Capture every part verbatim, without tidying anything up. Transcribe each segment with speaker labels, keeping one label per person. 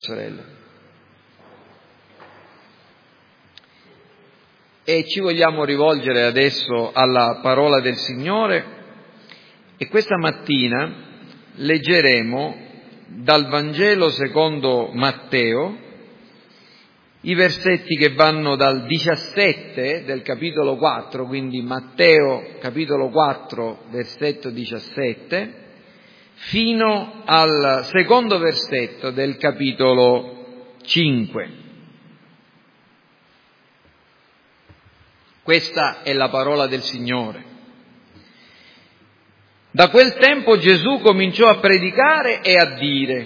Speaker 1: sorelle. E ci vogliamo rivolgere adesso alla parola del Signore e questa mattina leggeremo dal Vangelo secondo Matteo i versetti che vanno dal diciassette del capitolo quattro, quindi Matteo capitolo quattro versetto diciassette, fino al secondo versetto del capitolo cinque. Questa è la parola del Signore. Da quel tempo Gesù cominciò a predicare e a dire: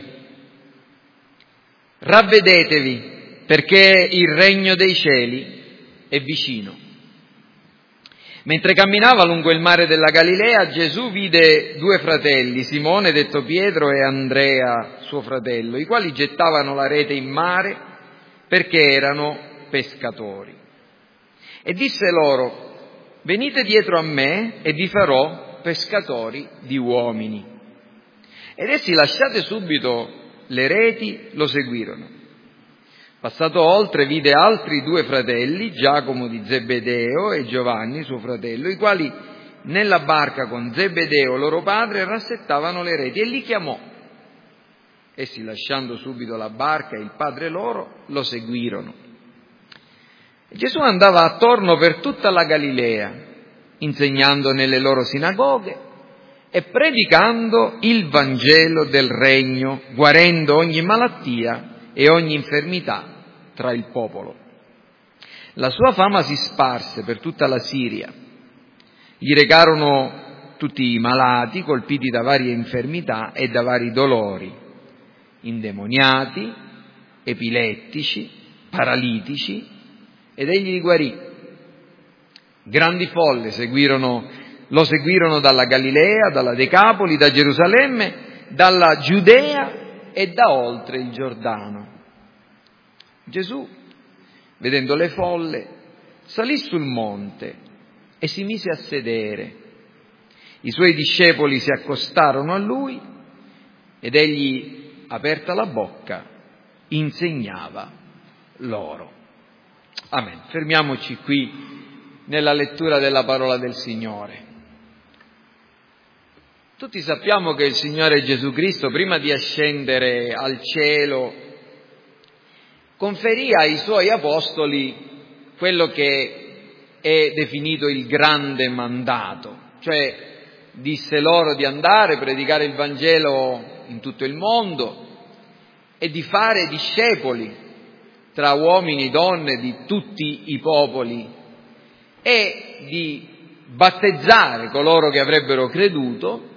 Speaker 1: ravvedetevi, perché il regno dei cieli è vicino. Mentre camminava lungo il mare della Galilea, Gesù vide due fratelli, Simone detto Pietro e Andrea suo fratello, i quali gettavano la rete in mare perché erano pescatori. E disse loro: venite dietro a me e vi farò pescatori di uomini. Ed essi, lasciate subito le reti, lo seguirono. Passato oltre, vide altri due fratelli, Giacomo di Zebedeo e Giovanni suo fratello, i quali nella barca con Zebedeo loro padre rassettavano le reti, e li chiamò. Essi, lasciando subito la barca e il padre loro, lo seguirono. Gesù andava attorno per tutta la Galilea, insegnando nelle loro sinagoghe e predicando il Vangelo del Regno, guarendo ogni malattia e ogni infermità tra il popolo. La sua fama si sparse per tutta la Siria. Gli recarono tutti i malati, colpiti da varie infermità e da vari dolori, indemoniati, epilettici, paralitici, ed egli li guarì. Grandi folle seguirono, lo seguirono dalla Galilea, dalla Decapoli, da Gerusalemme, dalla Giudea e da oltre il Giordano. Gesù, vedendo le folle, salì sul monte e si mise a sedere. I suoi discepoli si accostarono a lui ed egli, aperta la bocca, insegnava loro. Amen. Fermiamoci qui nella lettura della parola del Signore. Tutti sappiamo che il Signore Gesù Cristo, prima di ascendere al cielo, conferì ai Suoi apostoli quello che è definito il grande mandato, cioè disse loro di andare, predicare il Vangelo in tutto il mondo e di fare discepoli tra uomini e donne di tutti i popoli e di battezzare coloro che avrebbero creduto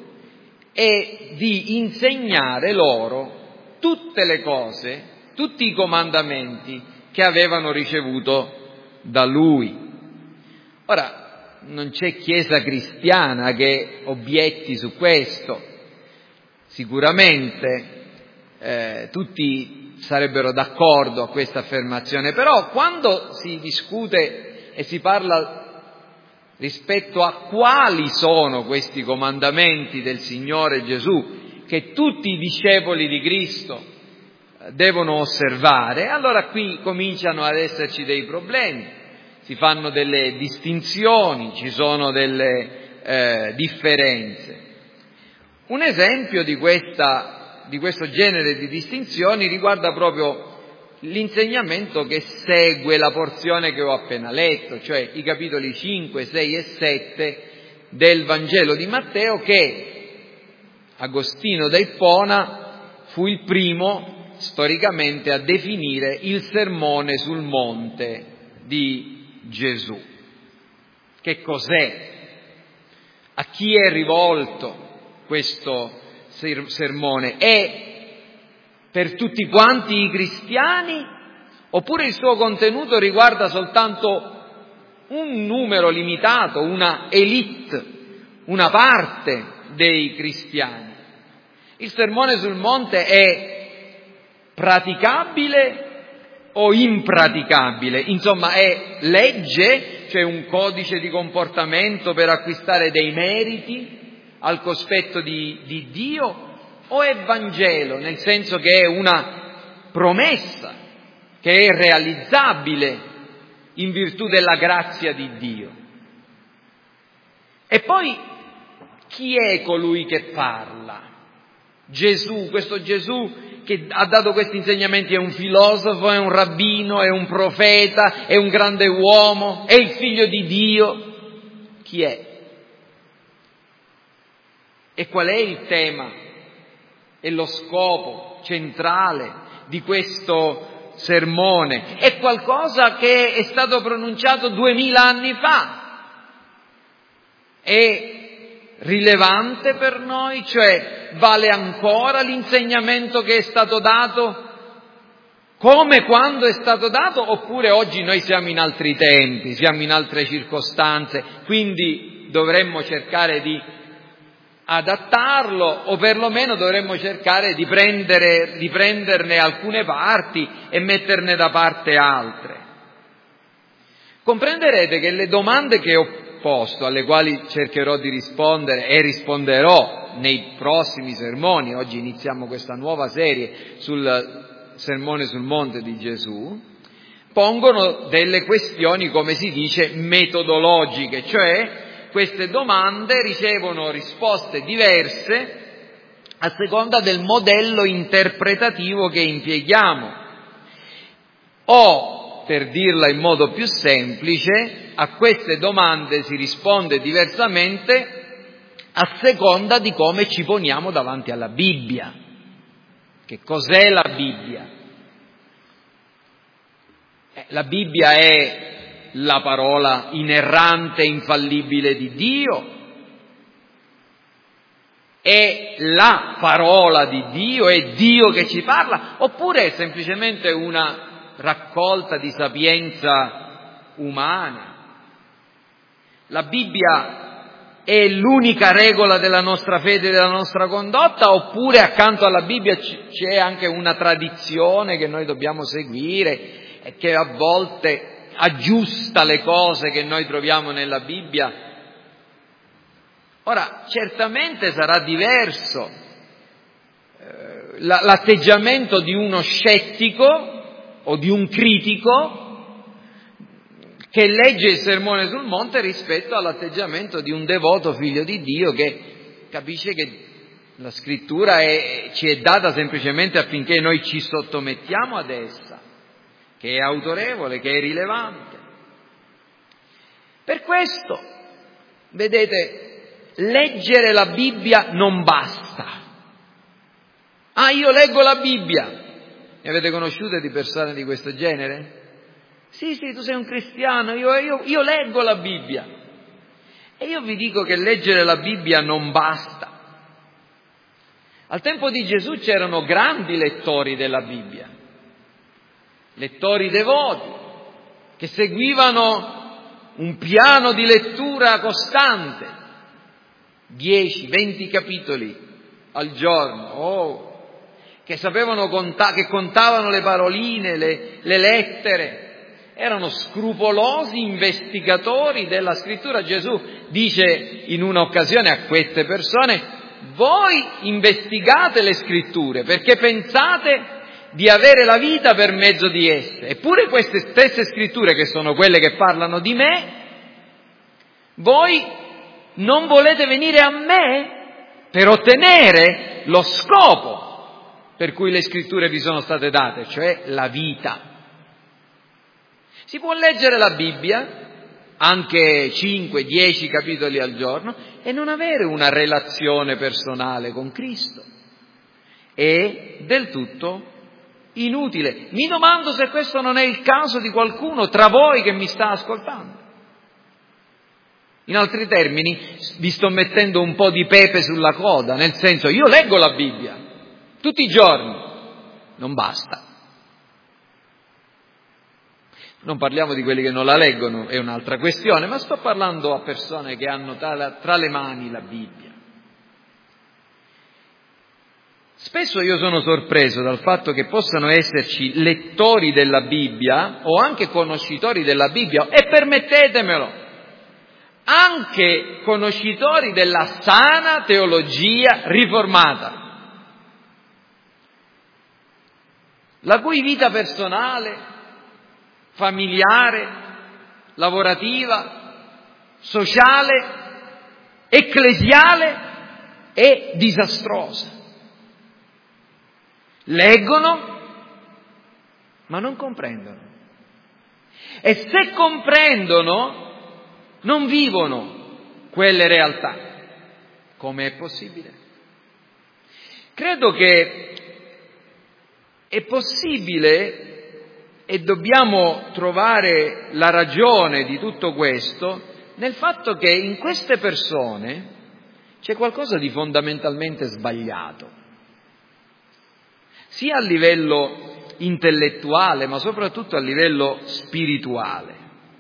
Speaker 1: e di insegnare loro tutte le cose, tutti i comandamenti che avevano ricevuto da Lui. Ora, non c'è chiesa cristiana che obietti su questo. Sicuramente eh, tutti sarebbero d'accordo a questa affermazione, però quando si discute e si parla rispetto a quali sono questi comandamenti del Signore Gesù che tutti i discepoli di Cristo devono osservare, allora qui cominciano ad esserci dei problemi, si fanno delle distinzioni, ci sono delle eh, differenze. Un esempio di questa di questo genere di distinzioni riguarda proprio l'insegnamento che segue la porzione che ho appena letto, cioè i capitoli cinque, sei e sette del Vangelo di Matteo, che Agostino da Ippona fu il primo storicamente a definire il sermone sul monte di Gesù. Che cos'è? A chi è rivolto questo sermone? È per tutti quanti i cristiani oppure il suo contenuto riguarda soltanto un numero limitato, una élite, una parte dei cristiani? Il sermone sul monte è praticabile o impraticabile? Insomma, è legge, cioè un codice di comportamento per acquistare dei meriti al cospetto di, di Dio, o è Vangelo, nel senso che è una promessa che è realizzabile in virtù della grazia di Dio. E poi chi è colui che parla? Gesù, questo Gesù che ha dato questi insegnamenti è un filosofo, è un rabbino, è un profeta, è un grande uomo, è il figlio di Dio. Chi è? E qual è il tema e lo scopo centrale di questo sermone? È qualcosa che è stato pronunciato duemila anni fa. È rilevante per noi, cioè vale ancora l'insegnamento che è stato dato come quando è stato dato, oppure oggi noi siamo in altri tempi, siamo in altre circostanze, quindi dovremmo cercare di adattarlo o perlomeno dovremmo cercare di prendere, di prenderne alcune parti e metterne da parte altre. Comprenderete che le domande che ho posto, alle quali cercherò di rispondere e risponderò nei prossimi sermoni, oggi iniziamo questa nuova serie sul sermone sul monte di Gesù, pongono delle questioni, come si dice, metodologiche, cioè queste domande ricevono risposte diverse a seconda del modello interpretativo che impieghiamo. O, per dirla in modo più semplice, a queste domande si risponde diversamente a seconda di come ci poniamo davanti alla Bibbia. Che cos'è la Bibbia? Eh, la Bibbia è la parola inerrante e infallibile di Dio, è la parola di Dio, è Dio che ci parla, oppure è semplicemente una raccolta di sapienza umana? La Bibbia è l'unica regola della nostra fede e della nostra condotta, oppure accanto alla Bibbia c'è anche una tradizione che noi dobbiamo seguire e che a volte aggiusta le cose che noi troviamo nella Bibbia? Ora, certamente sarà diverso eh, l'atteggiamento di uno scettico o di un critico che legge il sermone sul monte rispetto all'atteggiamento di un devoto figlio di Dio che capisce che la scrittura è, ci è data semplicemente affinché noi ci sottomettiamo ad essa, che è autorevole, che è rilevante. Per questo, vedete, leggere la Bibbia non basta. Ah, io leggo la Bibbia. Ne avete conosciute di persone di questo genere? Sì, sì, tu sei un cristiano, io, io, io leggo la Bibbia. E io vi dico che leggere la Bibbia non basta. Al tempo di Gesù c'erano grandi lettori della Bibbia, lettori devoti, che seguivano un piano di lettura costante, dieci, venti capitoli al giorno, oh, che sapevano conta- che contavano le paroline, le, le lettere. Erano scrupolosi investigatori della scrittura. Gesù dice in un'occasione a queste persone: voi investigate le scritture perché pensate di avere la vita per mezzo di esse. Eppure queste stesse scritture, che sono quelle che parlano di me, voi non volete venire a me per ottenere lo scopo per cui le scritture vi sono state date, cioè la vita. Si può leggere la Bibbia, anche cinque dieci capitoli al giorno, e non avere una relazione personale con Cristo. È del tutto inutile. Mi domando se questo non è il caso di qualcuno tra voi che mi sta ascoltando. In altri termini, vi sto mettendo un po' di pepe sulla coda, nel senso, io leggo la Bibbia tutti i giorni, non basta. Non parliamo di quelli che non la leggono, è un'altra questione, ma sto parlando a persone che hanno tra le mani la Bibbia. Spesso io sono sorpreso dal fatto che possano esserci lettori della Bibbia o anche conoscitori della Bibbia, e permettetemelo, anche conoscitori della sana teologia riformata. la cui vita personale, familiare, lavorativa, sociale, ecclesiale è disastrosa. Leggono, ma non comprendono. E se comprendono, non vivono quelle realtà. Come è possibile? Credo che è possibile, e dobbiamo trovare la ragione di tutto questo, nel fatto che in queste persone c'è qualcosa di fondamentalmente sbagliato, sia a livello intellettuale, ma soprattutto a livello spirituale.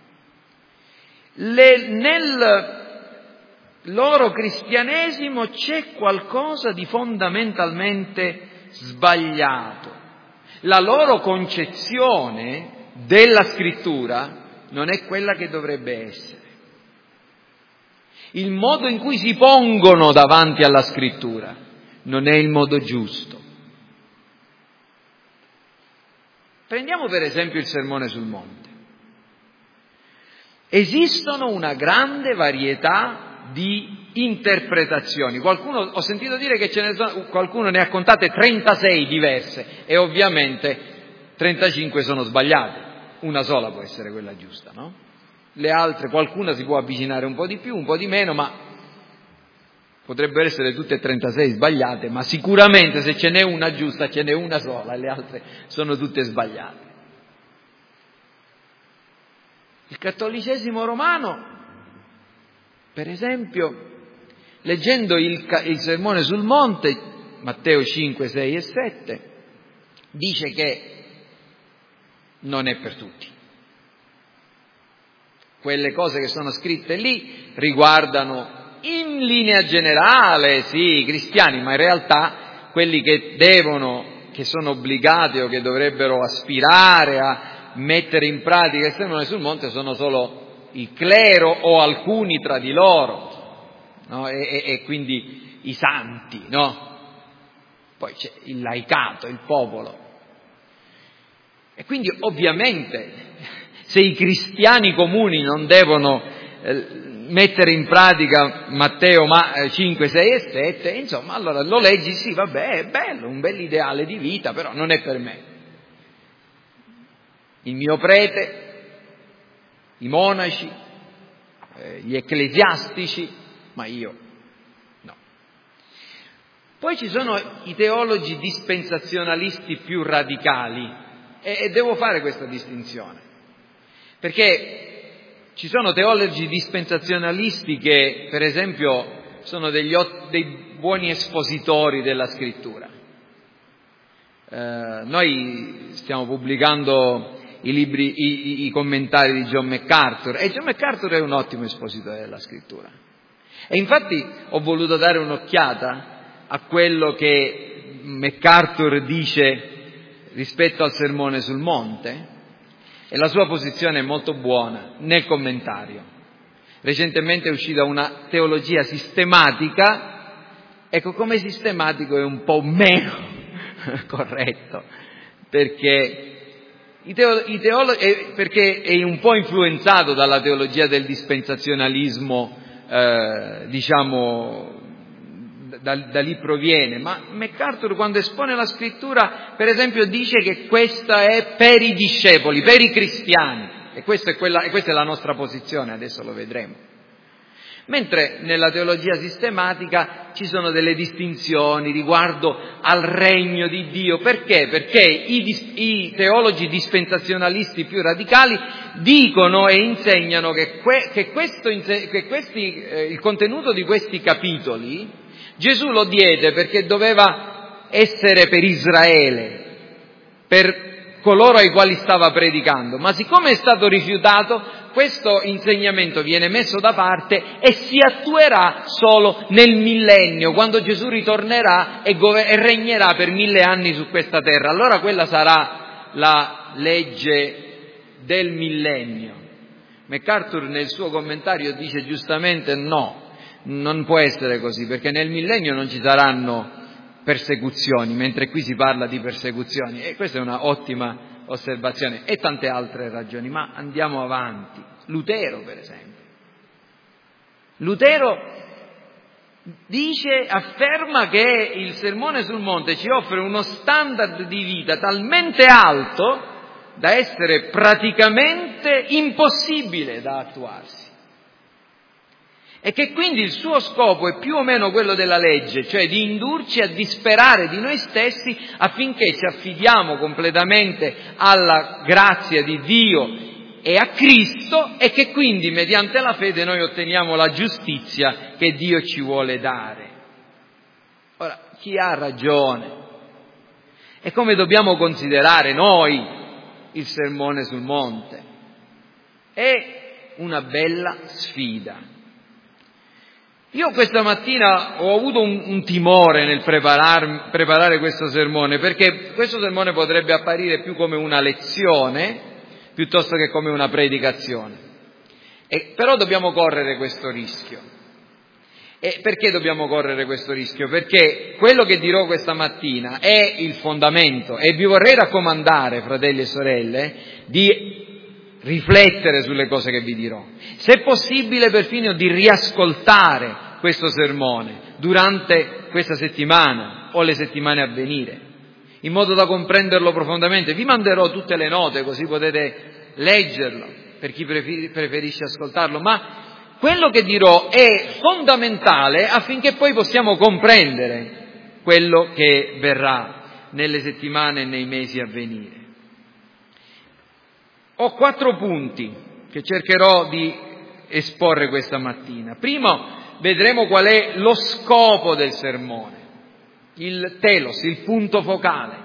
Speaker 1: Le, nel loro cristianesimo c'è qualcosa di fondamentalmente sbagliato. La loro concezione della scrittura non è quella che dovrebbe essere. Il modo in cui si pongono davanti alla scrittura non è il modo giusto. Prendiamo per esempio il Sermone sul Monte. Esistono una grande varietà di interpretazioni. Qualcuno, ho sentito dire che ce ne sono, qualcuno ne ha contate trentasei diverse e ovviamente trentacinque sono sbagliate. Una sola può essere quella giusta, no? Le altre, qualcuna si può avvicinare un po' di più, un po' di meno, ma potrebbero essere tutte e trentasei sbagliate, ma sicuramente se ce n'è una giusta ce n'è una sola e le altre sono tutte sbagliate. Il cattolicesimo romano, per esempio, leggendo il, il Sermone sul Monte, Matteo cinque, sei e sette, dice che non è per tutti. Quelle cose che sono scritte lì riguardano in linea generale, sì, i cristiani, ma in realtà quelli che devono, che sono obbligati o che dovrebbero aspirare a mettere in pratica il Sermone sul Monte sono solo il clero o alcuni tra di loro, no? e, e, e quindi i santi, no? Poi c'è il laicato, il popolo. E quindi ovviamente se i cristiani comuni non devono eh, mettere in pratica Matteo cinque, sei e sette, insomma, allora lo leggi, sì, vabbè, è bello, un bell'ideale di vita, però non è per me. Il mio prete, i monaci, eh, gli ecclesiastici, ma io no. Poi ci sono i teologi dispensazionalisti più radicali e, e devo fare questa distinzione, perché ci sono teologi dispensazionalisti che, per esempio, sono degli, dei buoni espositori della scrittura. Eh, noi stiamo pubblicando i libri, i, i commentari di John MacArthur, e John MacArthur è un ottimo espositore della scrittura. E infatti ho voluto dare un'occhiata a quello che MacArthur dice rispetto al Sermone sul Monte, e la sua posizione è molto buona nel commentario. Recentemente è uscita una teologia sistematica, ecco, come sistematico è un po' meno corretto, perché I teolo- i teolo- eh, perché è un po' influenzato dalla teologia del dispensazionalismo, eh, diciamo, da, da lì proviene, ma MacArthur quando espone la scrittura, per esempio, dice che questa è per i discepoli, per i cristiani, e, questa è, quella, e questa è la nostra posizione, adesso lo vedremo. Mentre nella teologia sistematica ci sono delle distinzioni riguardo al regno di Dio. Perché? Perché i, i teologi dispensazionalisti più radicali dicono e insegnano che, que, che, questo, che questi, eh, il contenuto di questi capitoli Gesù lo diede perché doveva essere per Israele, per coloro ai quali stava predicando, ma siccome è stato rifiutato, questo insegnamento viene messo da parte e si attuerà solo nel millennio, quando Gesù ritornerà e, gov- e regnerà per mille anni su questa terra. Allora quella sarà la legge del millennio. MacArthur nel suo commentario dice giustamente no, non può essere così, perché nel millennio non ci saranno persecuzioni, mentre qui si parla di persecuzioni, e questa è una ottima osservazione, e tante altre ragioni, ma andiamo avanti. Lutero, per esempio. Lutero dice, afferma che il Sermone sul Monte ci offre uno standard di vita talmente alto da essere praticamente impossibile da attuarsi. E che quindi il suo scopo è più o meno quello della legge, cioè di indurci a disperare di noi stessi affinché ci affidiamo completamente alla grazia di Dio e a Cristo, e che quindi mediante la fede noi otteniamo la giustizia che Dio ci vuole dare. Ora, chi ha ragione? E come dobbiamo considerare noi il Sermone sul Monte? È una bella sfida. Io questa mattina ho avuto un, un timore nel preparar, preparare questo sermone, perché questo sermone potrebbe apparire più come una lezione piuttosto che come una predicazione. E, però dobbiamo correre questo rischio. E perché dobbiamo correre questo rischio? Perché quello che dirò questa mattina è il fondamento, e vi vorrei raccomandare, fratelli e sorelle, di riflettere sulle cose che vi dirò. Se è possibile, perfino di riascoltare questo sermone durante questa settimana o le settimane a venire, in modo da comprenderlo profondamente. Vi manderò tutte le note, così potete leggerlo, per chi preferisce ascoltarlo, ma quello che dirò è fondamentale affinché poi possiamo comprendere quello che verrà nelle settimane e nei mesi a venire. Ho quattro punti che cercherò di esporre questa mattina. Primo, vedremo qual è lo scopo del sermone, il telos, il punto focale.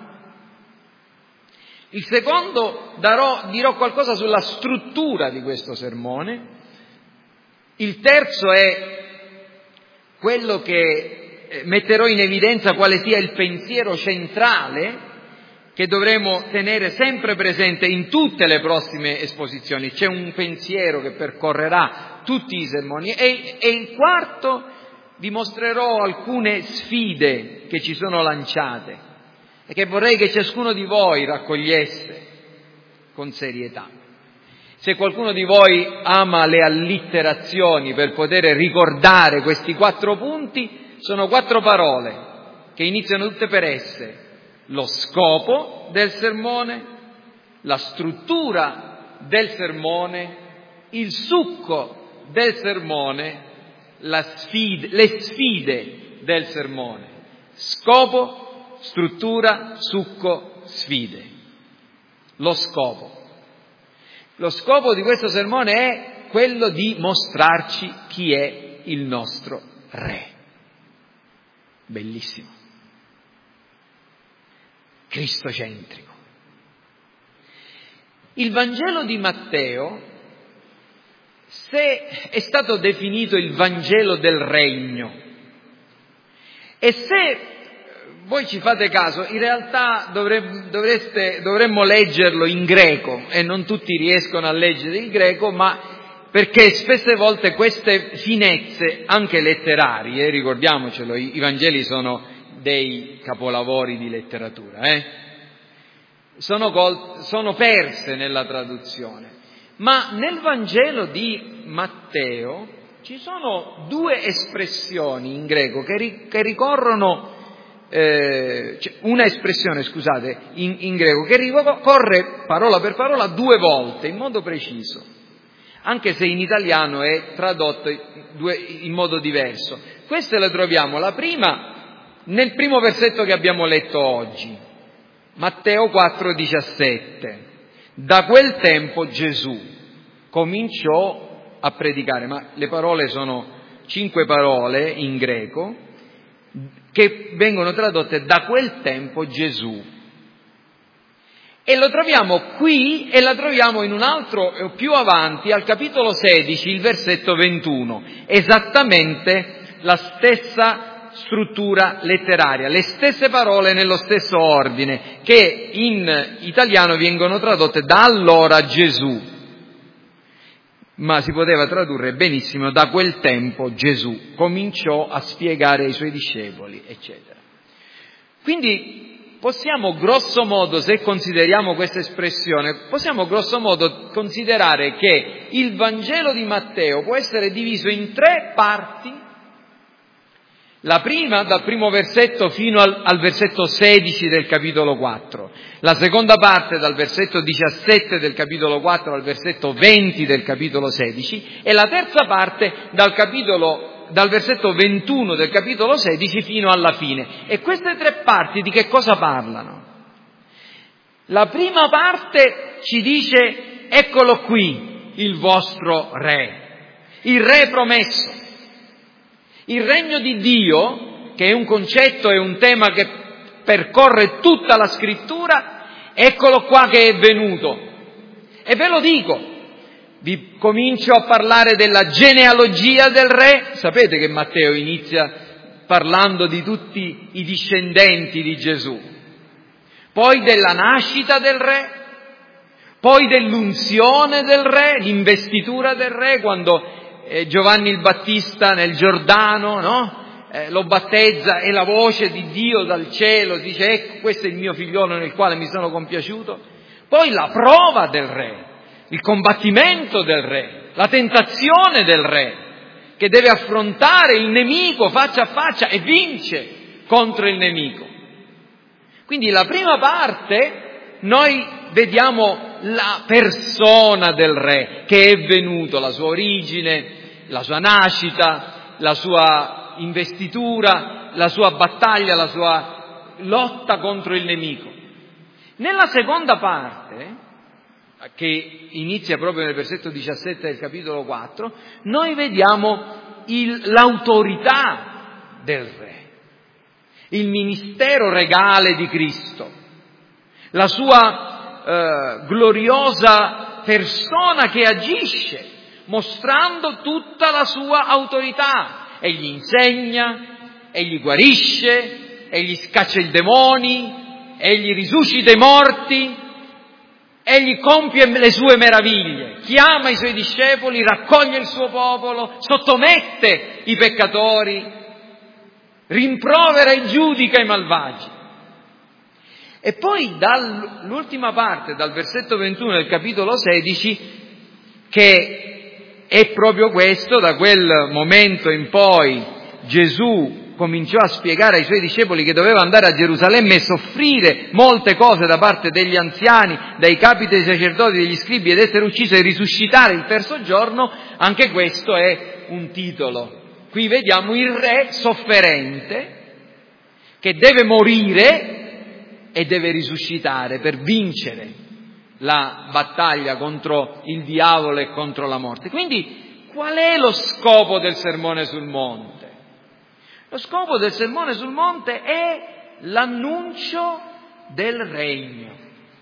Speaker 1: Il secondo, darò, dirò qualcosa sulla struttura di questo sermone. Il terzo è quello che metterò in evidenza quale sia il pensiero centrale che dovremo tenere sempre presente in tutte le prossime esposizioni. C'è un pensiero che percorrerà tutti i sermoni. E, e il quarto, vi mostrerò alcune sfide che ci sono lanciate e che vorrei che ciascuno di voi raccogliesse con serietà. Se qualcuno di voi ama le allitterazioni per poter ricordare questi quattro punti, sono quattro parole che iniziano tutte per esse: lo scopo del sermone, la struttura del sermone, il succo del sermone, la sfide, le sfide del sermone. Scopo, struttura, succo, sfide. Lo scopo. Lo scopo di questo sermone è quello di mostrarci chi è il nostro Re. Bellissimo. Cristocentrico. Il Vangelo di Matteo, se è stato definito il Vangelo del Regno, e se voi ci fate caso, in realtà dovre, dovreste, dovremmo leggerlo in greco, e non tutti riescono a leggere il greco, ma perché spesse volte queste finezze, anche letterarie, ricordiamocelo, i, i Vangeli sono dei capolavori di letteratura, eh? sono, col, sono perse nella traduzione. Ma nel Vangelo di Matteo ci sono due espressioni in greco che, ri, che ricorrono, eh, cioè una espressione, scusate, in, in greco che ricorre parola per parola due volte in modo preciso, anche se in italiano è tradotto in modo diverso. Queste le troviamo, la prima nel primo versetto che abbiamo letto oggi, Matteo quattro diciassette. Da quel tempo Gesù cominciò a predicare, ma le parole sono cinque parole in greco che vengono tradotte da quel tempo Gesù. E lo troviamo qui e la troviamo in un altro più avanti, al capitolo sedici, il versetto ventuno, esattamente la stessa struttura letteraria, le stesse parole nello stesso ordine, che in italiano vengono tradotte da allora Gesù, ma si poteva tradurre benissimo da quel tempo Gesù cominciò a spiegare ai suoi discepoli, eccetera. Quindi possiamo grosso modo, se consideriamo questa espressione, possiamo grosso modo considerare che il Vangelo di Matteo può essere diviso in tre parti. La prima dal primo versetto fino al, al versetto sedici del capitolo quattro, la seconda parte dal versetto diciassette del capitolo quattro al versetto venti del capitolo sedici e la terza parte dal capitolo, dal versetto ventuno del capitolo sedici fino alla fine. E queste tre parti di che cosa parlano? La prima parte ci dice: eccolo qui il vostro re, il re promesso. Il regno di Dio, che è un concetto e un tema che percorre tutta la scrittura, eccolo qua che è venuto. E ve lo dico, vi comincio a parlare della genealogia del re. Sapete che Matteo inizia parlando di tutti i discendenti di Gesù, poi della nascita del re, poi dell'unzione del re, l'investitura del re, quando Giovanni il Battista nel Giordano, no? Eh, lo battezza e la voce di Dio dal cielo dice: ecco, questo è il mio figliolo nel quale mi sono compiaciuto. Poi la prova del re, il combattimento del re, la tentazione del re, che deve affrontare il nemico faccia a faccia e vince contro il nemico. Quindi la prima parte noi vediamo la persona del re che è venuto, la sua origine, la sua nascita, la sua investitura, la sua battaglia, la sua lotta contro il nemico. Nella seconda parte, che inizia proprio nel versetto diciassette del capitolo quattro, noi vediamo il, l'autorità del re, il ministero regale di Cristo, la sua eh, gloriosa persona che agisce, mostrando tutta la sua autorità. Egli insegna, egli guarisce, egli scaccia i demoni, egli risuscita i morti, egli compie le sue meraviglie, chiama i suoi discepoli, raccoglie il suo popolo, sottomette i peccatori, rimprovera e giudica i malvagi. E poi dall'ultima parte, dal versetto ventuno del capitolo sedici, che è proprio questo: da quel momento in poi Gesù cominciò a spiegare ai suoi discepoli che doveva andare a Gerusalemme e soffrire molte cose da parte degli anziani, dai capi dei sacerdoti, degli scribi, ed essere ucciso e risuscitare il terzo giorno. Anche questo è un titolo. Qui vediamo il re sofferente che deve morire e deve risuscitare per vincere la battaglia contro il diavolo e contro la morte. Quindi qual è lo scopo del Sermone sul Monte? Lo scopo del Sermone sul Monte è l'annuncio del regno,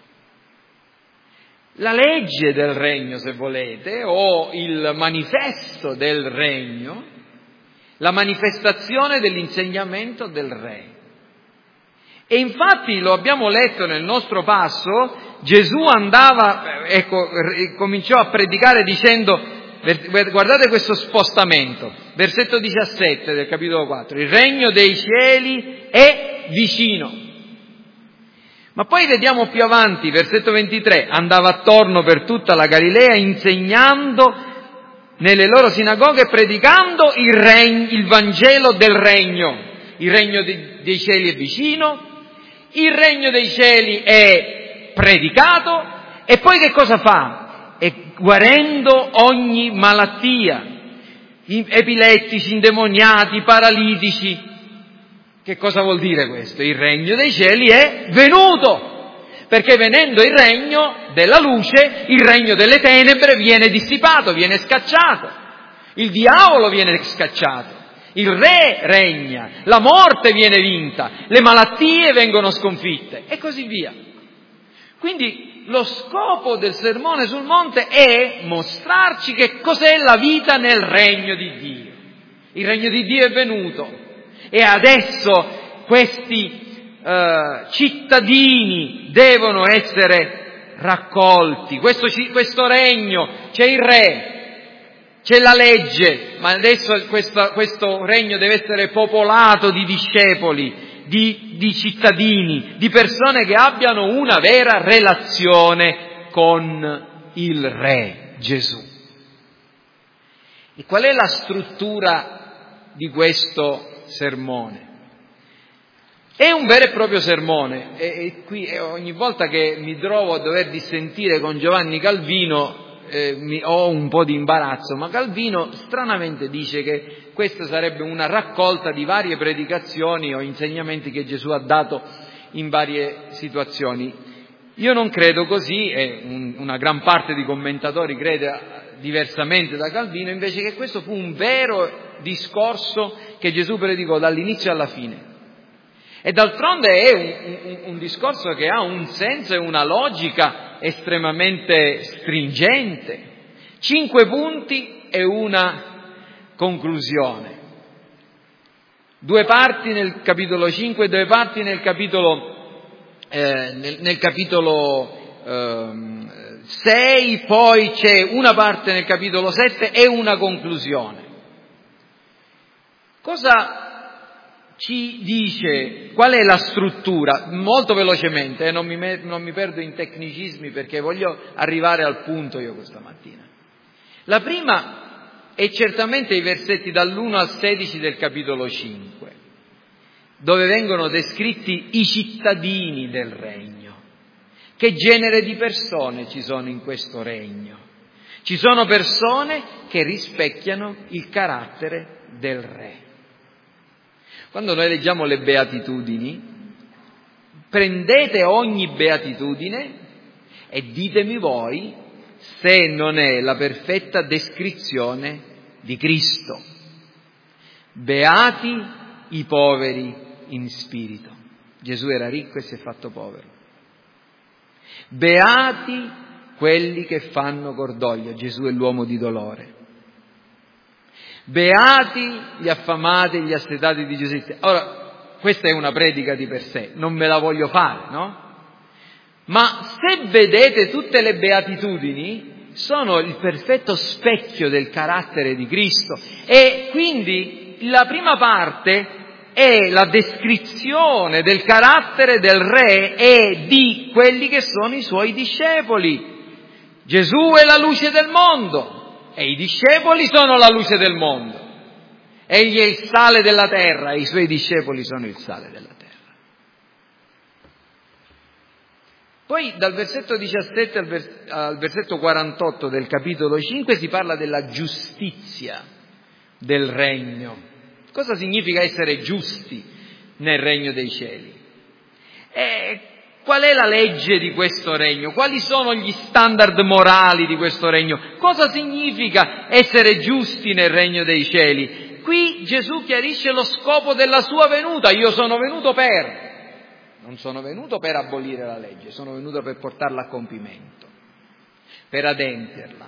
Speaker 1: la legge del regno, se volete, o il manifesto del regno, la manifestazione dell'insegnamento del re. E infatti lo abbiamo letto nel nostro passo, Gesù andava, ecco, cominciò a predicare dicendo: guardate questo spostamento, versetto diciassette del capitolo quattro, il regno dei cieli è vicino. Ma poi vediamo più avanti, versetto ventitré, andava attorno per tutta la Galilea insegnando nelle loro sinagoghe, predicando il, regno, il Vangelo del regno. Il regno dei cieli è vicino, il regno dei cieli è predicato, e poi che cosa fa? E guarendo ogni malattia, epilettici, indemoniati, paralitici. Che cosa vuol dire questo? Il regno dei cieli è venuto, perché venendo il regno della luce, il regno delle tenebre viene dissipato, viene scacciato, il diavolo viene scacciato, il re regna, la morte viene vinta, le malattie vengono sconfitte e così via. Quindi lo scopo del Sermone sul Monte è mostrarci che cos'è la vita nel regno di Dio. Il regno di Dio è venuto e adesso questi uh, cittadini devono essere raccolti. Questo, questo regno, c'è il re, c'è la legge, ma adesso questo, questo regno deve essere popolato di discepoli di, di cittadini, di persone che abbiano una vera relazione con il Re Gesù. E qual è la struttura di questo sermone? È un vero e proprio sermone, e, e qui e ogni volta che mi trovo a dover dissentire con Giovanni Calvino eh, mi, ho un po' di imbarazzo, ma Calvino stranamente dice che questa sarebbe una raccolta di varie predicazioni o insegnamenti che Gesù ha dato in varie situazioni. Io non credo così, e un, una gran parte di commentatori crede diversamente da Calvino, invece che questo fu un vero discorso che Gesù predicò dall'inizio alla fine. E d'altronde è un, un, un discorso che ha un senso e una logica estremamente stringente. Cinque punti e una conclusione. Due parti nel capitolo cinque, due parti nel capitolo, eh, nel, nel capitolo eh, sei, poi c'è una parte nel capitolo sette e una conclusione. Cosa ci dice, qual è la struttura? Molto velocemente, eh, non, mi, non mi perdo in tecnicismi perché voglio arrivare al punto io questa mattina. La prima è certamente i versetti dall'uno al sedici del capitolo cinque, dove vengono descritti i cittadini del regno. Che genere di persone ci sono in questo regno? Ci sono persone che rispecchiano il carattere del Re. Quando noi leggiamo le beatitudini, prendete ogni beatitudine e ditemi voi se non è la perfetta descrizione di Cristo. Beati i poveri in spirito. Gesù era ricco e si è fatto povero. Beati quelli che fanno cordoglio. Gesù è l'uomo di dolore. Beati gli affamati e gli assetati di giustizia. Ora, questa è una predica di per sé, non me la voglio fare, no? Ma se vedete tutte le beatitudini, sono il perfetto specchio del carattere di Cristo. E quindi la prima parte è la descrizione del carattere del Re e di quelli che sono i suoi discepoli. Gesù è la luce del mondo. E i discepoli sono la luce del mondo. Egli è il sale della terra e i suoi discepoli sono il sale della terra. Poi dal versetto diciassette al, vers- al versetto quarantotto del capitolo cinque si parla della giustizia del regno. Cosa significa essere giusti nel regno dei cieli? E qual è la legge di questo regno? Quali sono gli standard morali di questo regno? Cosa significa essere giusti nel regno dei cieli? Qui Gesù chiarisce lo scopo della sua venuta. Io sono venuto per, non sono venuto per abolire la legge, sono venuto per portarla a compimento, per adempierla.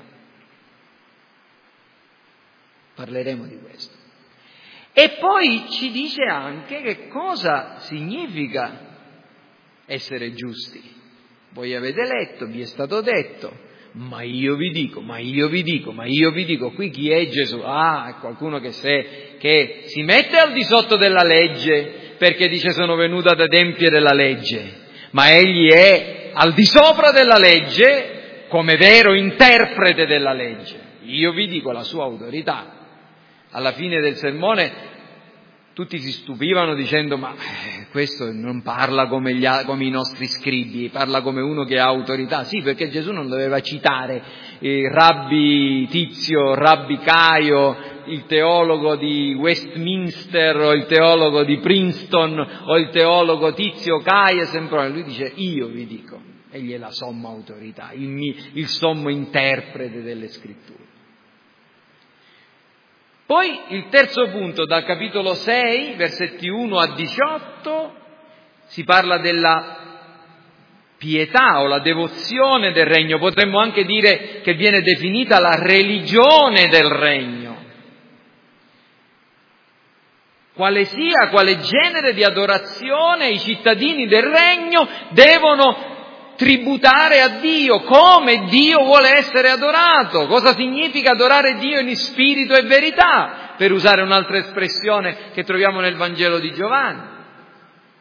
Speaker 1: Parleremo di questo. E poi ci dice anche che cosa significa essere giusti. Voi avete letto, vi è stato detto, ma io vi dico, ma io vi dico, ma io vi dico, qui chi è Gesù? Ah, è qualcuno che, se, che si mette al di sotto della legge perché dice sono venuto ad adempiere la legge, ma egli è al di sopra della legge come vero interprete della legge. Io vi dico la sua autorità. Alla fine del sermone tutti si stupivano dicendo ma eh, questo non parla come, gli, come i nostri scribi, parla come uno che ha autorità. Sì, perché Gesù non doveva citare eh, Rabbi Tizio, Rabbi Caio, il teologo di Westminster o il teologo di Princeton o il teologo Tizio, Caio e Semprone. Lui dice io vi dico, egli è la somma autorità, il, il sommo interprete delle scritture. Poi il terzo punto, dal capitolo sei, versetti uno a diciotto, si parla della pietà o la devozione del regno. Potremmo anche dire che viene definita la religione del regno. Quale sia, quale genere di adorazione i cittadini del regno devono tributare a Dio, come Dio vuole essere adorato, cosa significa adorare Dio in spirito e verità, per usare un'altra espressione che troviamo nel Vangelo di Giovanni.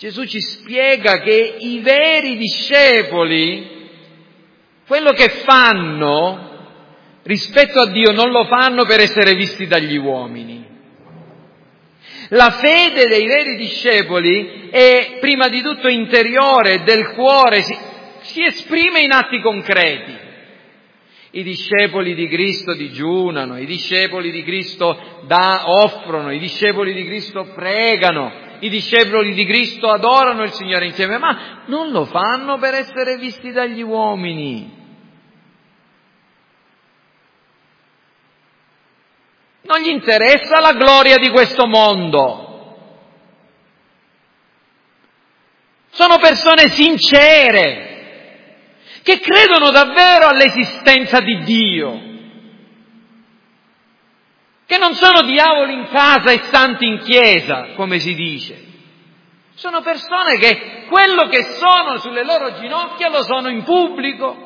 Speaker 1: Gesù ci spiega che i veri discepoli, quello che fanno rispetto a Dio, non lo fanno per essere visti dagli uomini. La fede dei veri discepoli è prima di tutto interiore, del cuore, si, si esprime in atti concreti. I discepoli di Cristo digiunano, i discepoli di Cristo da, offrono, i discepoli di Cristo pregano, i discepoli di Cristo adorano il Signore insieme, ma non lo fanno per essere visti dagli uomini. Non gli interessa la gloria di questo mondo. Sono persone sincere, che credono davvero all'esistenza di Dio, che non sono diavoli in casa e santi in chiesa, come si dice. Sono persone che quello che sono sulle loro ginocchia lo sono in pubblico,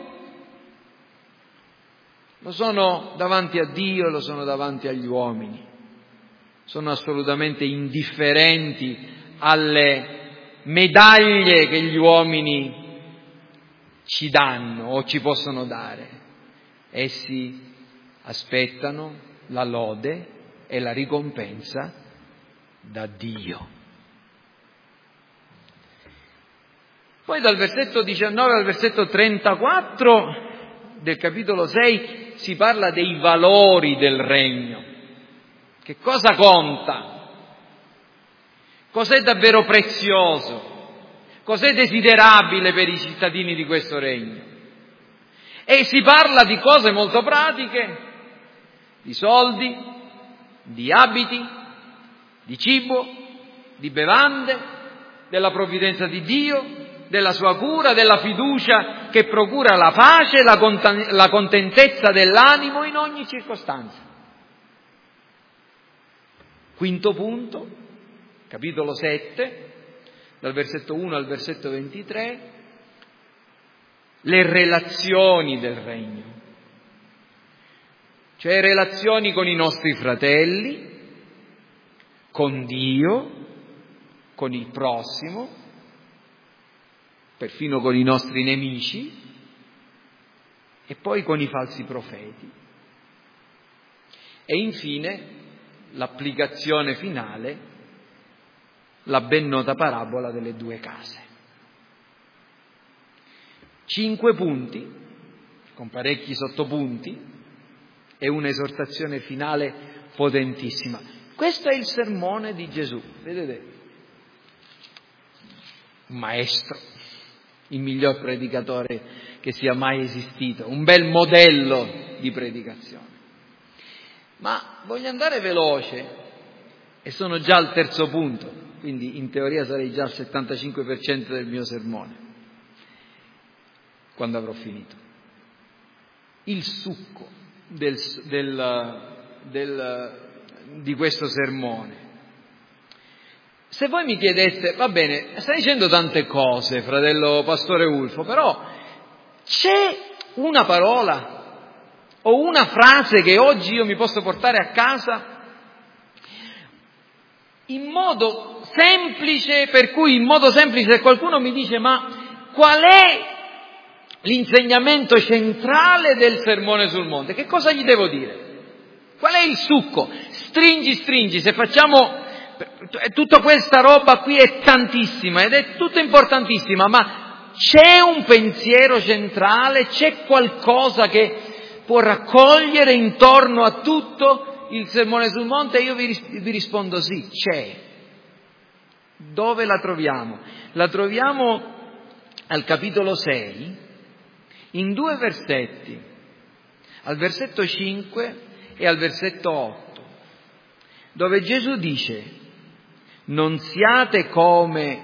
Speaker 1: lo sono davanti a Dio, lo sono davanti agli uomini. Sono assolutamente indifferenti alle medaglie che gli uomini ci danno o ci possono dare. Essi aspettano la lode e la ricompensa da Dio. Poi dal versetto diciannove al versetto trentaquattro del capitolo sei si parla dei valori del regno. Che cosa conta? Cos'è davvero prezioso? Cos'è desiderabile per i cittadini di questo regno? E si parla di cose molto pratiche, di soldi, di abiti, di cibo, di bevande, della provvidenza di Dio, della sua cura, della fiducia che procura la pace, la, cont- la contentezza dell'animo in ogni circostanza. Quinto punto, capitolo sette, dal versetto uno al versetto ventitré, le relazioni del regno, cioè relazioni con i nostri fratelli, con Dio, con il prossimo, perfino con i nostri nemici e poi con i falsi profeti. E infine l'applicazione finale, la ben nota parabola delle due case. Cinque punti, con parecchi sottopunti, e un'esortazione finale potentissima. Questo è il sermone di Gesù, vedete? Un maestro, il miglior predicatore che sia mai esistito, un bel modello di predicazione. Ma voglio andare veloce e sono già al terzo punto, quindi in teoria sarei già al settantacinque per cento del mio sermone, quando avrò finito. Il succo del, del, del, di questo sermone. Se voi mi chiedeste, va bene, stai dicendo tante cose, fratello pastore Ulfo, però c'è una parola o una frase che oggi io mi posso portare a casa in modo semplice, per cui in modo semplice se qualcuno mi dice ma qual è l'insegnamento centrale del sermone sul monte, che cosa gli devo dire? Qual è il succo? Stringi, stringi, se facciamo tutta questa roba qui è tantissima ed è tutta importantissima, ma c'è un pensiero centrale, c'è qualcosa che può raccogliere intorno a tutto il sermone sul monte? Io vi, vi rispondo sì, c'è. Dove la troviamo? La troviamo al capitolo sei, in due versetti, al versetto cinque e al versetto otto, dove Gesù dice: non siate come,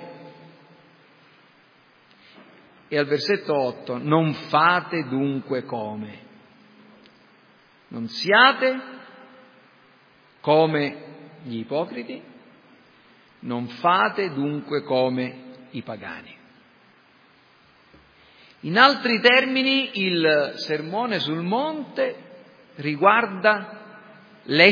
Speaker 1: e al versetto otto, non fate dunque come, non siate come gli ipocriti, non fate dunque come i pagani. In altri termini, il sermone sul monte riguarda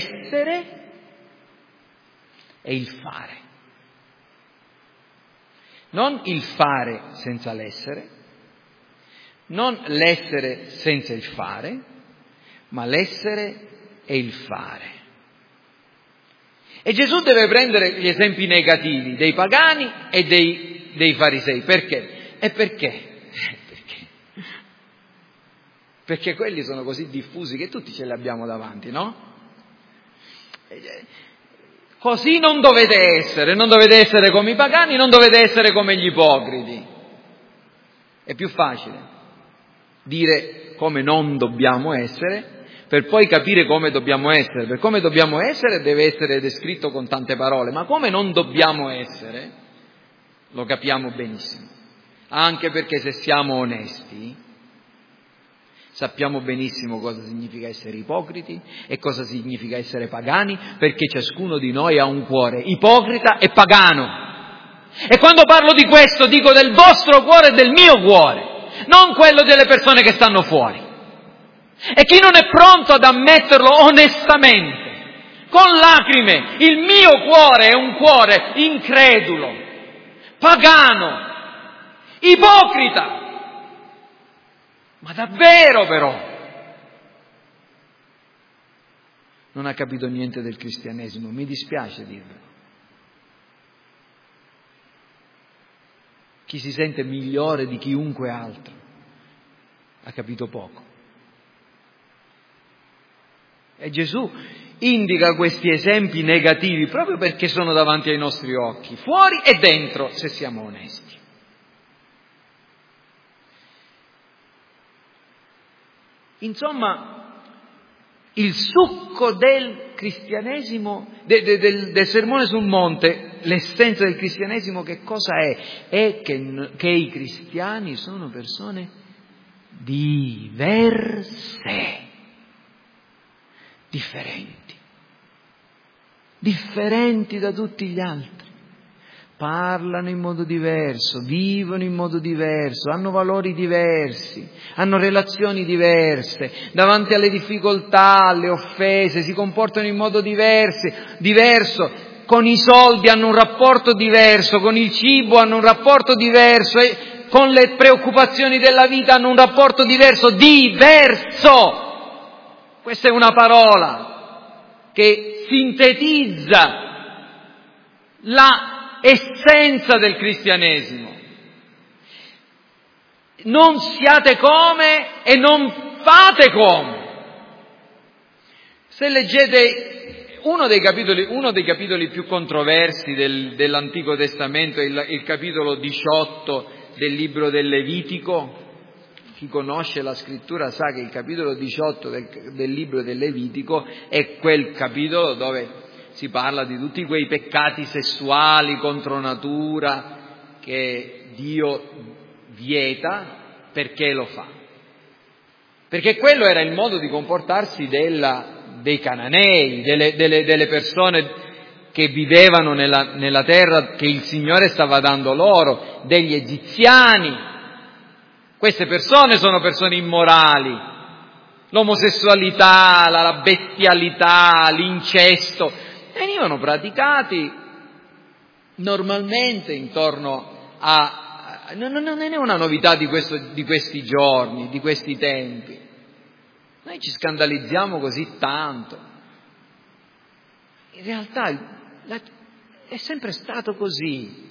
Speaker 1: l'essere e il fare. Non il fare senza l'essere, non l'essere senza il fare, ma l'essere e il fare. E Gesù deve prendere gli esempi negativi dei pagani e dei, dei farisei. Perché? E perché? Perché? Perché quelli sono così diffusi che tutti ce li abbiamo davanti, no? Così non dovete essere, non dovete essere come i pagani, non dovete essere come gli ipocriti. È più facile dire come non dobbiamo essere per poi capire come dobbiamo essere. Per come dobbiamo essere deve essere descritto con tante parole, ma come non dobbiamo essere lo capiamo benissimo. Anche perché se siamo onesti sappiamo benissimo cosa significa essere ipocriti e cosa significa essere pagani, perché ciascuno di noi ha un cuore ipocrita e pagano. E quando parlo di questo dico del vostro cuore e del mio cuore, non quello delle persone che stanno fuori. E chi non è pronto ad ammetterlo onestamente, con lacrime, il mio cuore è un cuore incredulo, pagano, ipocrita. Ma davvero però non ha capito niente del cristianesimo, mi dispiace dirvelo. Chi si sente migliore di chiunque altro ha capito poco. E Gesù indica questi esempi negativi proprio perché sono davanti ai nostri occhi, fuori e dentro, se siamo onesti. Insomma, il succo del cristianesimo, de, de, del, del sermone sul monte, l'essenza del cristianesimo che cosa è? È che, che i cristiani sono persone diverse, differenti, differenti da tutti gli altri. Parlano in modo diverso, vivono in modo diverso, hanno valori diversi, hanno relazioni diverse, davanti alle difficoltà, alle offese, si comportano in modo diverso, diverso, con i soldi hanno un rapporto diverso, con il cibo hanno un rapporto diverso, e con le preoccupazioni della vita hanno un rapporto diverso, diverso! Questa è una parola che sintetizza la essenza del cristianesimo. Non siate come e non fate come. Se leggete uno dei capitoli, uno dei capitoli più controversi del, dell'Antico Testamento, il, il capitolo diciotto del libro del Levitico, chi conosce la scrittura sa che il capitolo diciotto del, del libro del Levitico è quel capitolo dove si parla di tutti quei peccati sessuali contro natura che Dio vieta. Perché lo fa? Perché quello era il modo di comportarsi della, dei cananei, delle, delle, delle persone che vivevano nella, nella terra che il Signore stava dando loro, degli egiziani. Queste persone sono persone immorali. L'omosessualità, la bestialità, l'incesto venivano praticati normalmente intorno a... Non, non è una novità di, questo, di questi giorni, di questi tempi. Noi ci scandalizziamo così tanto. In realtà la, è sempre stato così.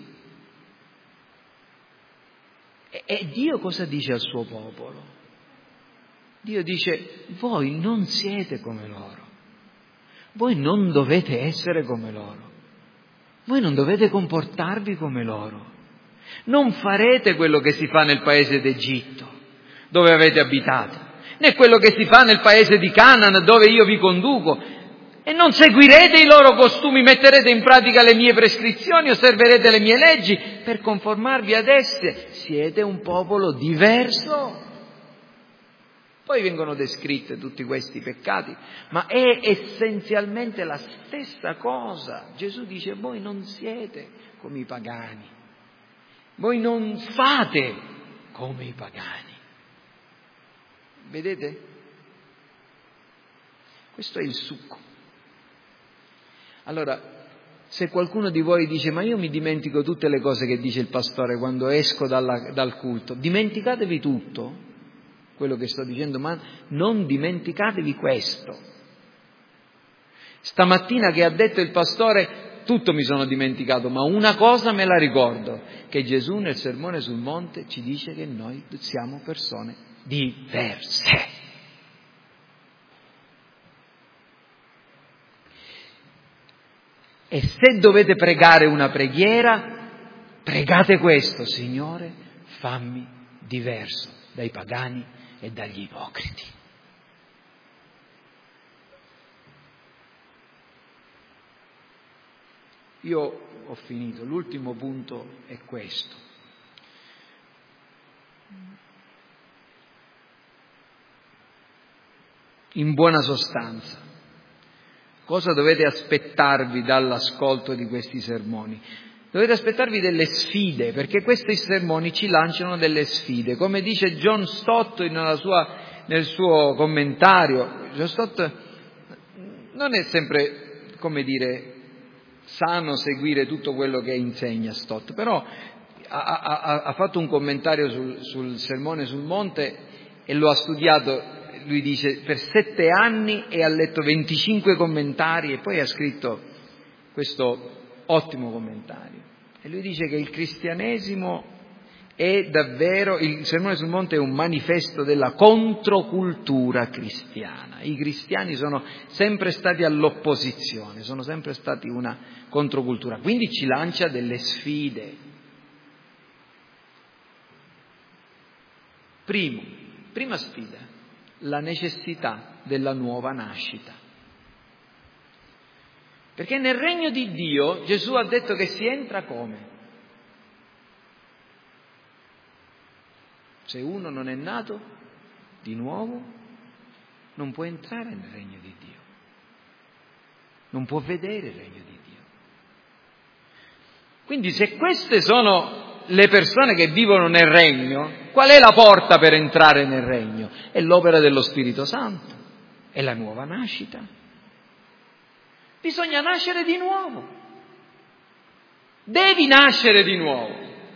Speaker 1: E, e Dio cosa dice al suo popolo? Dio dice: voi non siete come loro. Voi non dovete essere come loro. Voi non dovete comportarvi come loro. Non farete quello che si fa nel paese d'Egitto, dove avete abitato, né quello che si fa nel paese di Canaan, dove io vi conduco. E non seguirete i loro costumi, metterete in pratica le mie prescrizioni, osserverete le mie leggi per conformarvi ad esse. Siete un popolo diverso. Poi vengono descritte tutti questi peccati, ma è essenzialmente la stessa cosa. Gesù dice: voi non siete come i pagani, voi non fate come i pagani. Vedete? Questo è il succo. Allora, Se qualcuno di voi dice ma io mi dimentico tutte le cose che dice il pastore quando esco dalla, dal culto, dimenticatevi tutto quello che sto dicendo, ma non dimenticatevi questo. Stamattina che ha detto il pastore, tutto mi sono dimenticato, ma una cosa me la ricordo, che Gesù nel Sermone sul Monte ci dice che noi siamo persone diverse. E se dovete pregare una preghiera, pregate questo: Signore, fammi diverso dai pagani e dagli ipocriti. Io ho finito, l'ultimo punto è questo. In buona sostanza, cosa dovete aspettarvi dall'ascolto di questi sermoni? Dovete aspettarvi delle sfide, perché questi sermoni ci lanciano delle sfide. Come dice John Stott nella sua, nel suo commentario, John Stott non è sempre, come dire, sano seguire tutto quello che insegna Stott, però ha, ha, ha fatto un commentario sul, sul Sermone sul Monte e lo ha studiato. Lui dice per sette anni e ha letto venticinque commentari e poi ha scritto questo ottimo commentario. E lui dice che il cristianesimo è davvero, il Sermone sul Monte è un manifesto della controcultura cristiana. I cristiani sono sempre stati all'opposizione, sono sempre stati una controcultura, quindi ci lancia delle sfide. Primo, prima sfida, la necessità della nuova nascita. Perché nel regno di Dio Gesù ha detto che si entra come? Se uno non è nato di nuovo, non può entrare nel regno di Dio, non può vedere il regno di Dio. Quindi se queste sono le persone che vivono nel regno, qual è la porta per entrare nel regno? È l'opera dello Spirito Santo, è la nuova nascita. Bisogna nascere di nuovo. Devi nascere di nuovo.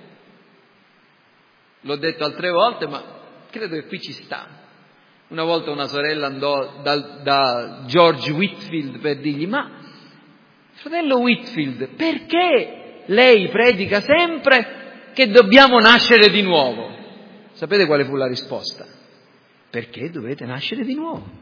Speaker 1: L'ho detto altre volte, ma credo che qui ci sta. Una volta una sorella andò da, da George Whitefield per dirgli: ma fratello Whitefield, perché lei predica sempre che dobbiamo nascere di nuovo? Sapete quale fu la risposta? Perché dovete nascere di nuovo.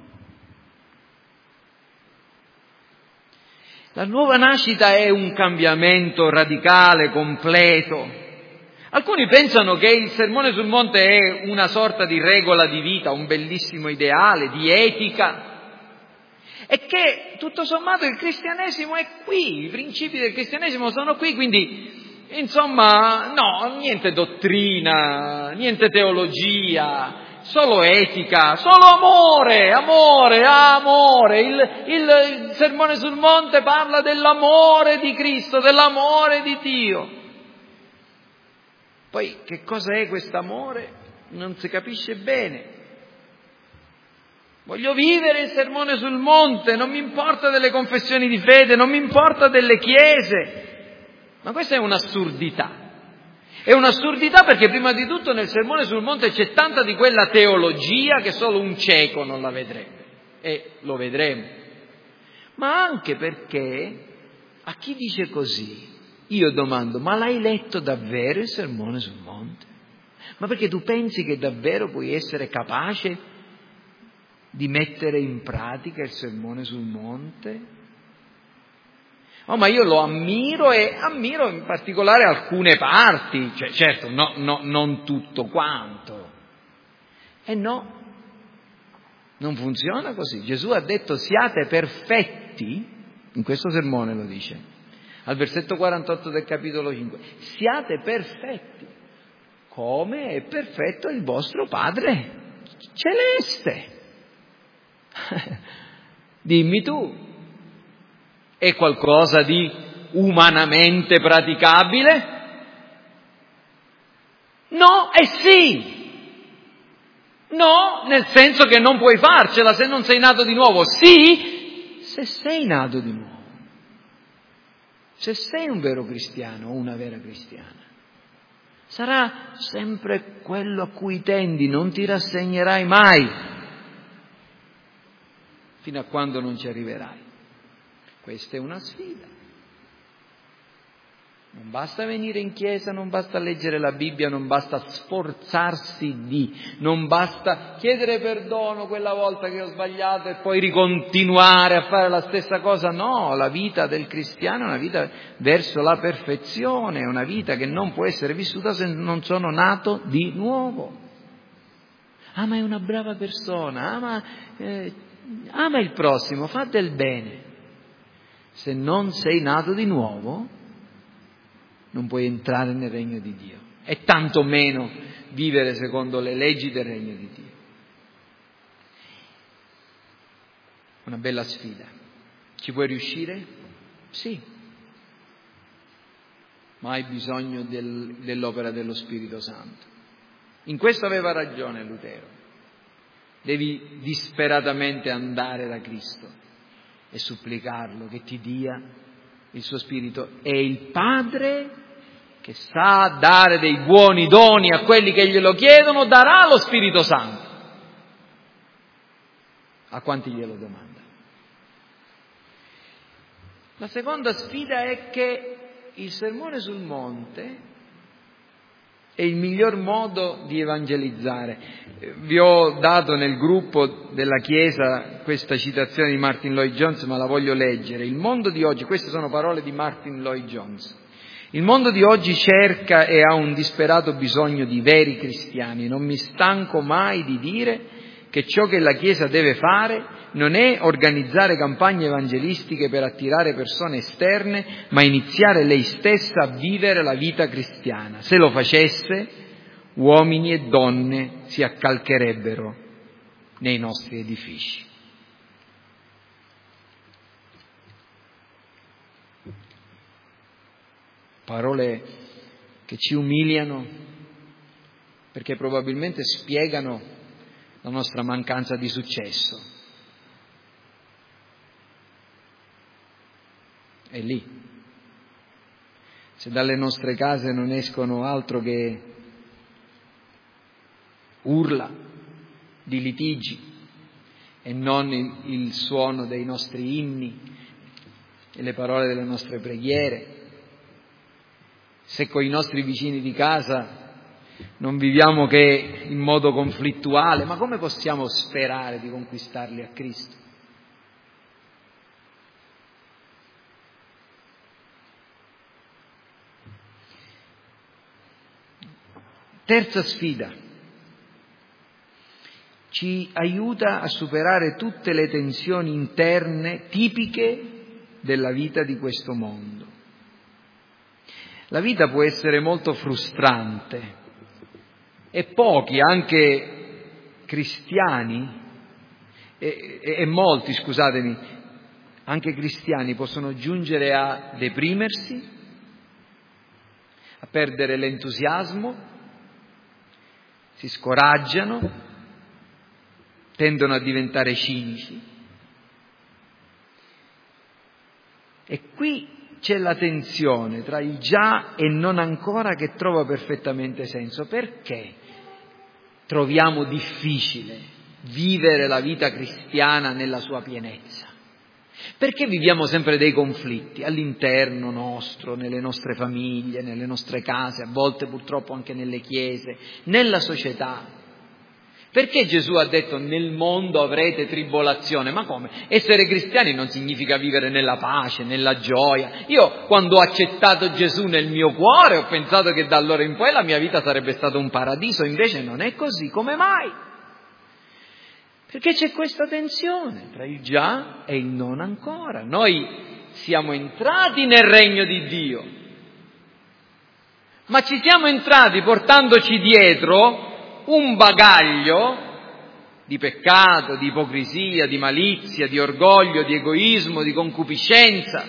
Speaker 1: La nuova nascita è un cambiamento radicale, completo. Alcuni pensano che il Sermone sul Monte è una sorta di regola di vita, un bellissimo ideale di etica, e che tutto sommato il cristianesimo è qui, i principi del cristianesimo sono qui, quindi insomma no, niente dottrina, niente teologia, solo etica, solo amore, amore, amore. Il, il, il Sermone sul Monte parla dell'amore di Cristo, dell'amore di Dio. Poi che cosa è quest'amore? Non si capisce bene. Voglio vivere il Sermone sul Monte, non mi importa delle confessioni di fede, non mi importa delle chiese. Ma questa è un'assurdità. È un'assurdità perché prima di tutto nel Sermone sul Monte c'è tanta di quella teologia che solo un cieco non la vedrebbe, e lo vedremo. Ma anche perché a chi dice così io domando: ma l'hai letto davvero il Sermone sul Monte? Ma perché tu pensi che davvero puoi essere capace di mettere in pratica il Sermone sul Monte? Oh, ma io lo ammiro e ammiro in particolare alcune parti, cioè certo no, no, non tutto quanto. E no, non funziona così. Gesù ha detto: siate perfetti, in questo sermone lo dice, al versetto quarantotto del capitolo cinque, siate perfetti, come è perfetto il vostro Padre celeste. Dimmi tu, è qualcosa di umanamente praticabile? No e sì. No, nel senso che non puoi farcela se non sei nato di nuovo. Sì, se sei nato di nuovo. se sei un vero cristiano o una vera cristiana, sarà sempre quello a cui tendi, non ti rassegnerai mai, fino a quando non ci arriverai. Questa è una sfida. Non basta venire in chiesa, non basta leggere la Bibbia, non basta sforzarsi di, non basta chiedere perdono quella volta che ho sbagliato e poi ricontinuare a fare la stessa cosa. No, la vita del cristiano è una vita verso la perfezione, è una vita che non può essere vissuta se non sono nato di nuovo. Ah, ma è una brava persona, ama, eh, ama il prossimo, fa del bene. Se non sei nato di nuovo, non puoi entrare nel regno di Dio e tanto meno vivere secondo le leggi del regno di Dio. Una bella sfida. Ci puoi riuscire? Sì. Ma hai bisogno del, dell'opera dello Spirito Santo. In questo aveva ragione Lutero. Devi disperatamente andare da Cristo e supplicarlo che ti dia il suo Spirito. E il Padre, che sa dare dei buoni doni a quelli che glielo chiedono, darà lo Spirito Santo a quanti glielo domandano. La seconda sfida è che il Sermone sul Monte è il miglior modo di evangelizzare. Vi ho dato nel gruppo della Chiesa questa citazione di Martin Lloyd-Jones, ma la voglio leggere. Il mondo di oggi, queste sono parole di Martin Lloyd-Jones. Il mondo di oggi cerca e ha un disperato bisogno di veri cristiani. Non mi stanco mai di dire che ciò che la Chiesa deve fare non è organizzare campagne evangelistiche per attirare persone esterne, ma iniziare lei stessa a vivere la vita cristiana. Se lo facesse, uomini e donne si accalcherebbero nei nostri edifici. Parole che ci umiliano perché probabilmente spiegano la nostra mancanza di successo. È lì. Se dalle nostre case non escono altro che urla di litigi e non il, il suono dei nostri inni e le parole delle nostre preghiere, se con i nostri vicini di casa non viviamo che in modo conflittuale, ma come possiamo sperare di conquistarli a Cristo? Terza sfida. Ci aiuta a superare tutte le tensioni interne tipiche della vita di questo mondo. La vita può essere molto frustrante e pochi, anche cristiani, e, e, e molti, scusatemi, anche cristiani possono giungere a deprimersi, a perdere l'entusiasmo, si scoraggiano, tendono a diventare cinici. E qui c'è la tensione tra il già e non ancora che trova perfettamente senso. Perché troviamo difficile vivere la vita cristiana nella sua pienezza? Perché viviamo sempre dei conflitti all'interno nostro, nelle nostre famiglie, nelle nostre case, a volte purtroppo anche nelle chiese, nella società? Perché Gesù ha detto nel mondo avrete tribolazione? Ma come? Essere cristiani non significa vivere nella pace, nella gioia. Io quando ho accettato Gesù nel mio cuore ho pensato che da allora in poi la mia vita sarebbe stata un paradiso, invece non è così. Come mai? Perché c'è questa tensione tra il già e il non ancora. Noi siamo entrati nel regno di Dio, ma ci siamo entrati portandoci dietro un bagaglio di peccato, di ipocrisia, di malizia, di orgoglio, di egoismo, di concupiscenza.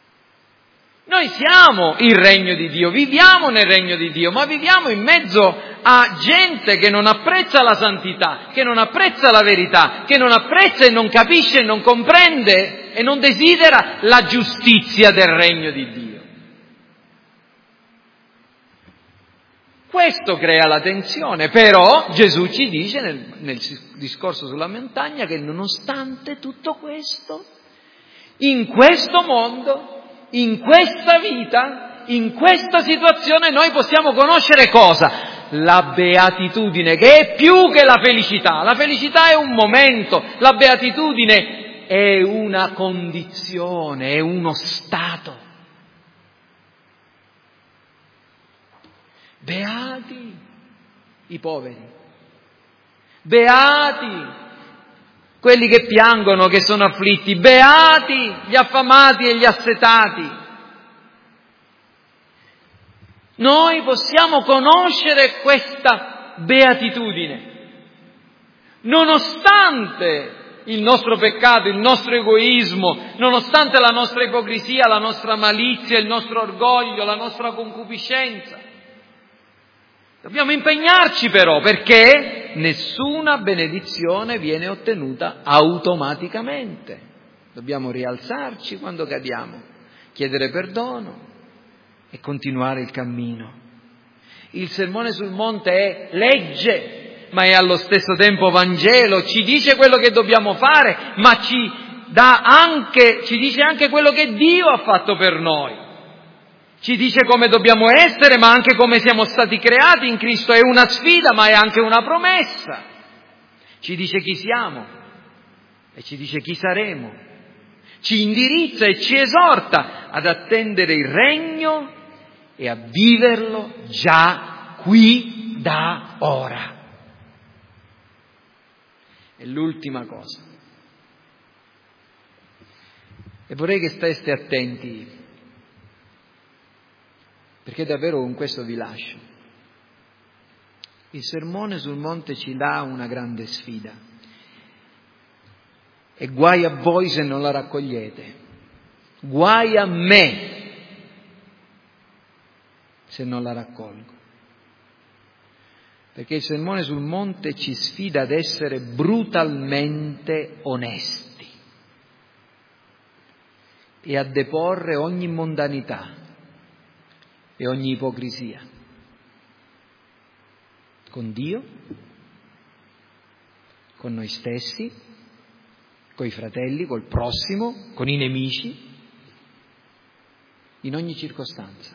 Speaker 1: Noi siamo il regno di Dio, viviamo nel regno di Dio, ma viviamo in mezzo a gente che non apprezza la santità, che non apprezza la verità, che non apprezza e non capisce e non comprende e non desidera la giustizia del regno di Dio. Questo crea la tensione, però Gesù ci dice nel, nel discorso sulla montagna che nonostante tutto questo, in questo mondo, in questa vita, in questa situazione noi possiamo conoscere cosa? La beatitudine, che è più che la felicità. La felicità è un momento, la beatitudine è una condizione, è uno stato. Beati i poveri, beati quelli che piangono, che sono afflitti, beati gli affamati e gli assetati. Noi possiamo conoscere questa beatitudine, nonostante il nostro peccato, il nostro egoismo, nonostante la nostra ipocrisia, la nostra malizia, il nostro orgoglio, la nostra concupiscenza. Dobbiamo impegnarci però, perché nessuna benedizione viene ottenuta automaticamente. Dobbiamo rialzarci quando cadiamo, chiedere perdono e continuare il cammino. Il Sermone sul Monte è legge, ma è allo stesso tempo Vangelo, ci dice quello che dobbiamo fare, ma ci dà anche, ci dice anche quello che Dio ha fatto per noi. Ci dice come dobbiamo essere, ma anche come siamo stati creati in Cristo. È una sfida, ma è anche una promessa. Ci dice chi siamo e ci dice chi saremo. Ci indirizza e ci esorta ad attendere il regno e a viverlo già qui da ora. E l'ultima cosa. E vorrei che steste attenti, perché davvero con questo vi lascio. Il Sermone sul Monte ci dà una grande sfida. E guai a voi se non la raccogliete. Guai a me se non la raccolgo. Perché il Sermone sul Monte ci sfida ad essere brutalmente onesti e a deporre ogni mondanità e ogni ipocrisia con Dio, con noi stessi, con i fratelli, col prossimo, con i nemici, in ogni circostanza.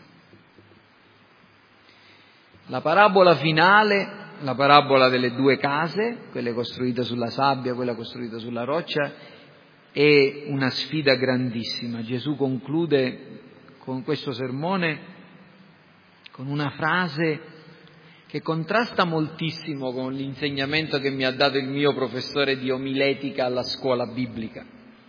Speaker 1: La parabola finale, la parabola delle due case, quella costruita sulla sabbia, quella costruita sulla roccia, è una sfida grandissima. Gesù conclude con questo sermone con una frase che contrasta moltissimo con l'insegnamento che mi ha dato il mio professore di omiletica alla scuola biblica.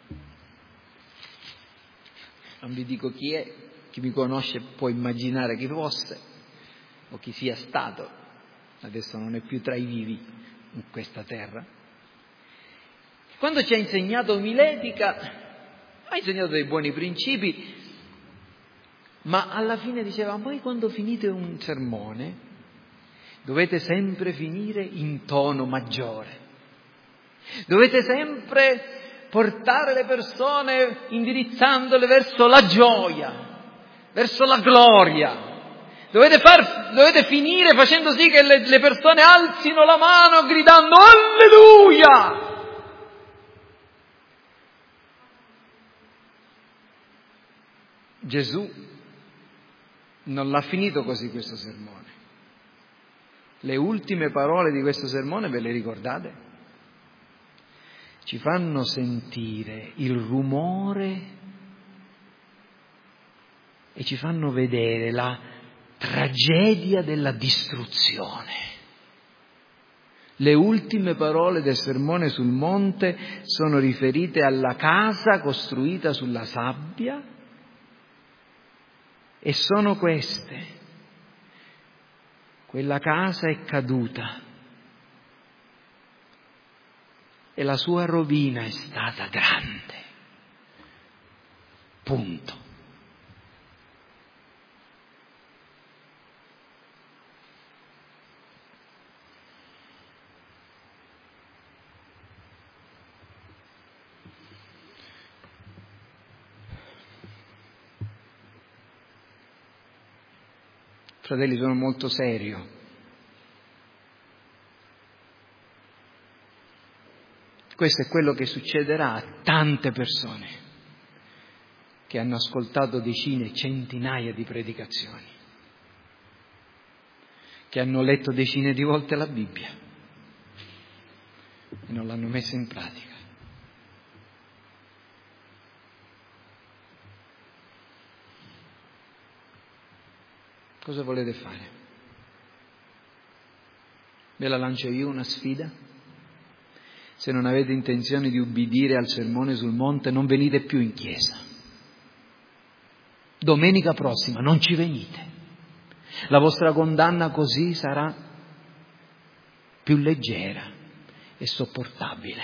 Speaker 1: Non vi dico chi è, chi mi conosce può immaginare chi fosse o chi sia stato, adesso non è più tra i vivi in questa terra. Quando ci ha insegnato omiletica, ha insegnato dei buoni principi, ma alla fine diceva: voi quando finite un sermone dovete sempre finire in tono maggiore, dovete sempre portare le persone indirizzandole verso la gioia, verso la gloria, dovete, far, dovete finire facendo sì che le, le persone alzino la mano gridando alleluia. Gesù non l'ha finito così questo sermone. Le ultime parole di questo sermone ve le ricordate? Ci fanno sentire il rumore e ci fanno vedere la tragedia della distruzione. Le ultime parole del Sermone sul Monte sono riferite alla casa costruita sulla sabbia e sono queste. Quella casa è caduta e la sua rovina è stata grande. Punto. Fratelli, sono molto serio. Questo è quello che succederà a tante persone che hanno ascoltato decine, centinaia di predicazioni, che hanno letto decine di volte la Bibbia e non l'hanno messa in pratica. Cosa volete fare? Ve la lancio io una sfida? Se non avete intenzione di ubbidire al sermone sul monte, non venite più in chiesa. Domenica prossima non ci venite. La vostra condanna così sarà più leggera e sopportabile.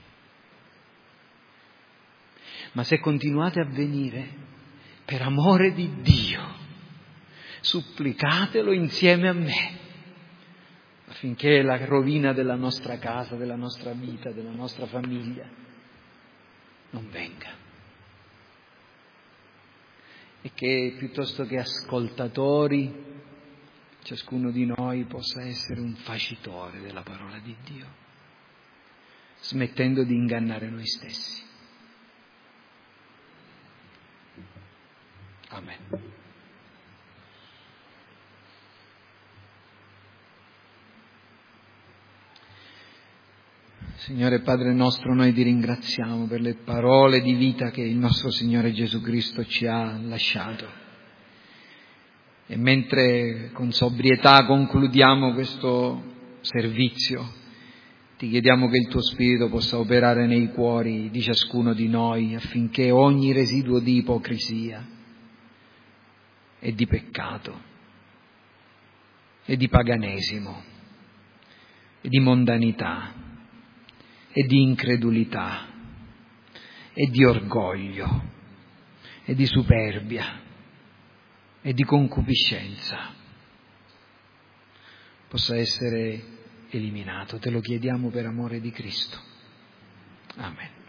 Speaker 1: Ma se continuate a venire, per amore di Dio, supplicatelo insieme a me, affinché la rovina della nostra casa, della nostra vita, della nostra famiglia non venga. E che piuttosto che ascoltatori, ciascuno di noi possa essere un facitore della parola di Dio, smettendo di ingannare noi stessi. Amen. Signore Padre nostro, noi ti ringraziamo per le parole di vita che il nostro Signore Gesù Cristo ci ha lasciato. E mentre con sobrietà concludiamo questo servizio, ti chiediamo che il tuo Spirito possa operare nei cuori di ciascuno di noi affinché ogni residuo di ipocrisia e di peccato e di paganesimo e di mondanità e di incredulità e di orgoglio e di superbia e di concupiscenza possa essere eliminato. Te lo chiediamo per amore di Cristo. Amen.